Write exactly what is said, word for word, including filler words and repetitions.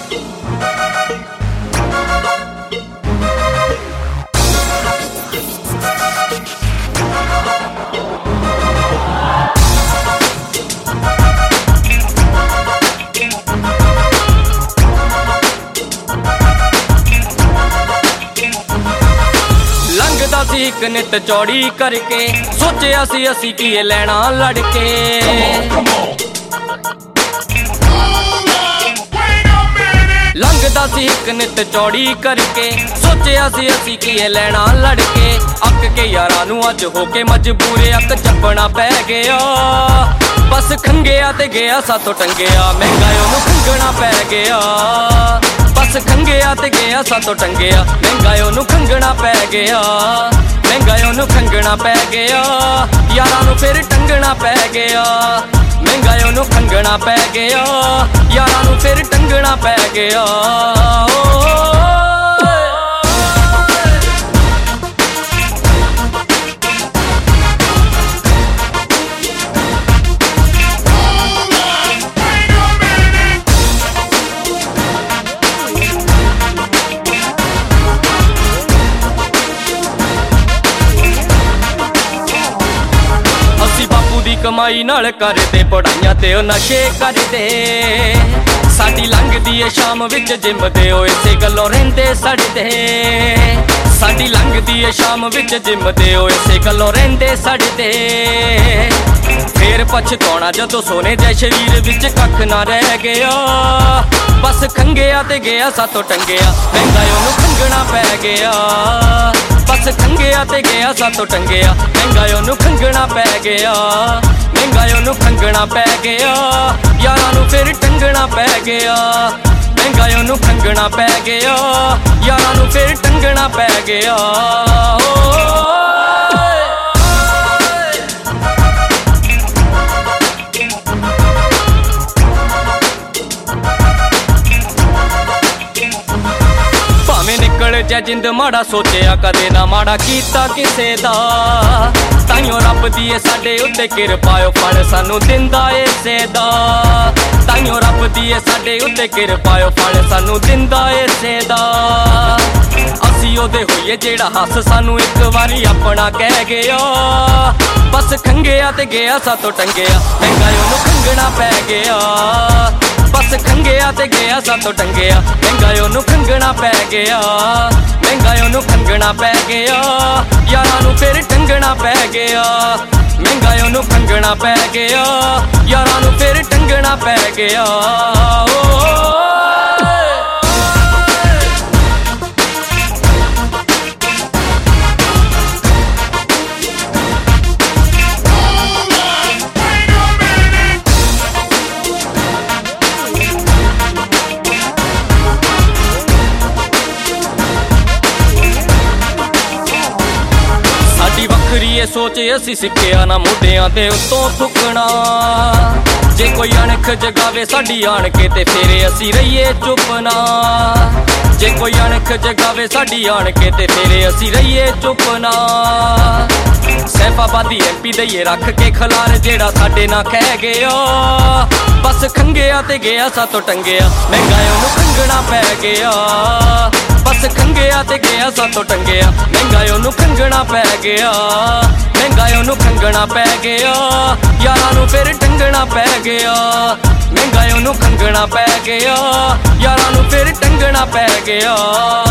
एक नित चौड़ी करके सोचिया सी असी की लेना लड़के लंघदा सी एक नित चौड़ी करके सोचिया सी असी की लेना लड़के अक के यारां नूं अज होके मजबूरे अक चपना पै गया बस खंगेया ते गया साथों टंगेया महंगा ओनू खंगना पै गया बस खंगेया ते गया साथों टंगेया महंगा ओनू खंगना पै गया महंगा ओनू खंगना पै गया यारां नूं फिर टंगना पै गया महंगा ओनू खंगना पै गया यारां नूं फिर टंगना पै गया कमाई नाल करदे पढ़ाइयां ते ओ नशे करदे साडी लंघदी ए शाम विच जिम दे ओ इसे गल्लों रहिंदे सड़दे साडी लंघदी ए शाम विच जिम दे ओ इसे गल्लों रहिंदे सड़दे फिर पछताउणा जदों सोने दे शरीर विच कख ना रह गया बस खंगेया ते गया साथों टंगेया महंगा ओनू खंगना पै गया बस खंगेया ते गया साथों टंगेया महंगा ओनू खंगना पै गया महंगा ओनू खंगना पै गया यारां नूं फिर टंगना पै गया महंगा ओनू खंगना पै गया यारां नूं फिर टंगना पै गया जै जिंद माड़ा सोचिया कदे ना माड़ा कीता किसे दा ताइयों रब दी साडे उत्ते किरपाओ फल सानू दिंदा इसे दा ताइयों रब दी साडे उत्ते किरपाओ फल सानू दिंदा इसे दा असी ओदे होइए जेड़ा हस सानू एक वारी अपना कह गया बस खंगेया ते गया साथों टंगेया महंगा ओनू खंगना पै गया बस खंगेया ते गया साथों टंगेया महंगा ओनू खंगना पै गया महंगा ओनू खंगना पै गया यारां नूं फिर टंगना पै गया महंगा ओनू खंगना पै गया यारां नूं फिर टंगना पै गया ये सोच असी सिक्खिया ना मुंडियां ते उत्तों थुकना जे कोई अणख जगावे साडी आण के ते फिर असी रहिए चुप ना जे कोई अणख जगावे साडी आण के ते फिर असी रहिए चुप ना सैफाबादी एमपी दईए रख के खलार जेड़ा साडे ना कह गया बस खंगेया ते गया साथों टंगेया महंगा ओनू खंगना पै गया बस खंगेया ते गया साथों टंगेया महंगा ओनू खंगना पै गया महंगा ओनू खंगना पै गया यारां नूं फिर टंगना पै गया महंगा ओनू खंगना पै गया यारां नूं फिर टंगना पै गया।